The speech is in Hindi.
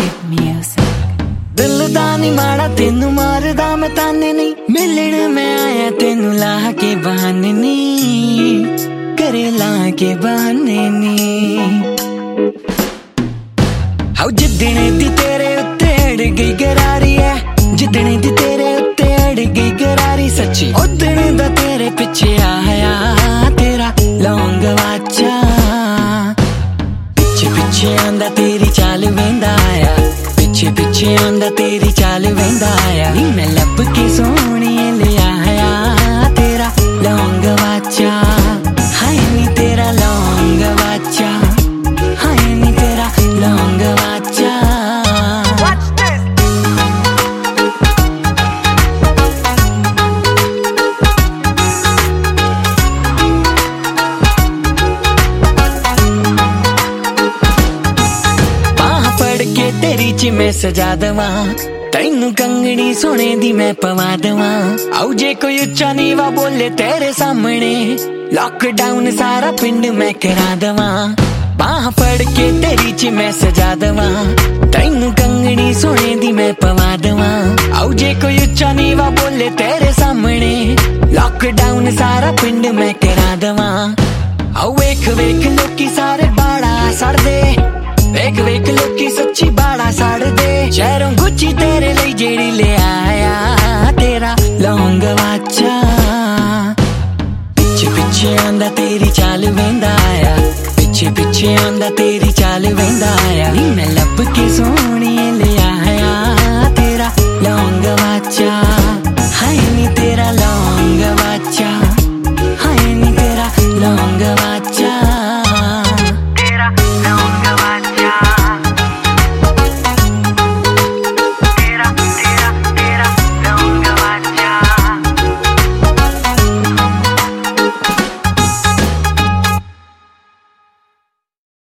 दिल दा नी माड़ा तेनू मारदा मैं ताने नहीं, मिलण मैं आया तेनू ला के बहाने नहीं, करे ला के बहाने नहीं। हाउ जिद्दने दी तेरे उत्ते अड़ गई गरारी है, जिद्दने दी तेरे उत्ते अड़ गई गरारी सच्ची, उद्दने दा तेरे पिछे आया तेरा लौंग वाचा, पिछे पिछे आंदा तेरी चाल वेंदा आया, पिछे पिछे आंदा तेरी चाल वेंदा आया, नी मैं लब के सोहणी ले आया तेरा लौंग वाचा, हाय नी तेरा लौंग वाचा, हाय नी तेरा लौंग वाचा। तेरी च मैं सजा दवा, तैनू कंगनी सोने दी मैं पवा दवा, आउ जे कोई उच्चा नीवा बोले तेरे सामने, लॉकडाउन सारा पिंड मैं करा दवा, बाह पड़ के तेरी च मैं सजा दवा, तैनू कंगनी सोने दी मैं पवा दवा, आउ जे कोई उच्चा नीवा बोले तेरे सामने, लॉकडाउन सारा पिंड मैं करा दवा। आउ वेख वेख लोकी सारे बाड़ा सड़ दे, वेख वेख लोकी सच्ची बाड़ा साड़ दे, शहरों गुच्ची तेरे लिए जेड़ी ले आया तेरा लौंग वाचा, पिछे पिछे आंदा तेरी चाल वेंदा आया, पिछे पिछे आंदा तेरी चाल वेंदा आया, नी मैं लब के सोहणी ले आया तेरा लौंग वाचा, हाय नी तेरा लौंग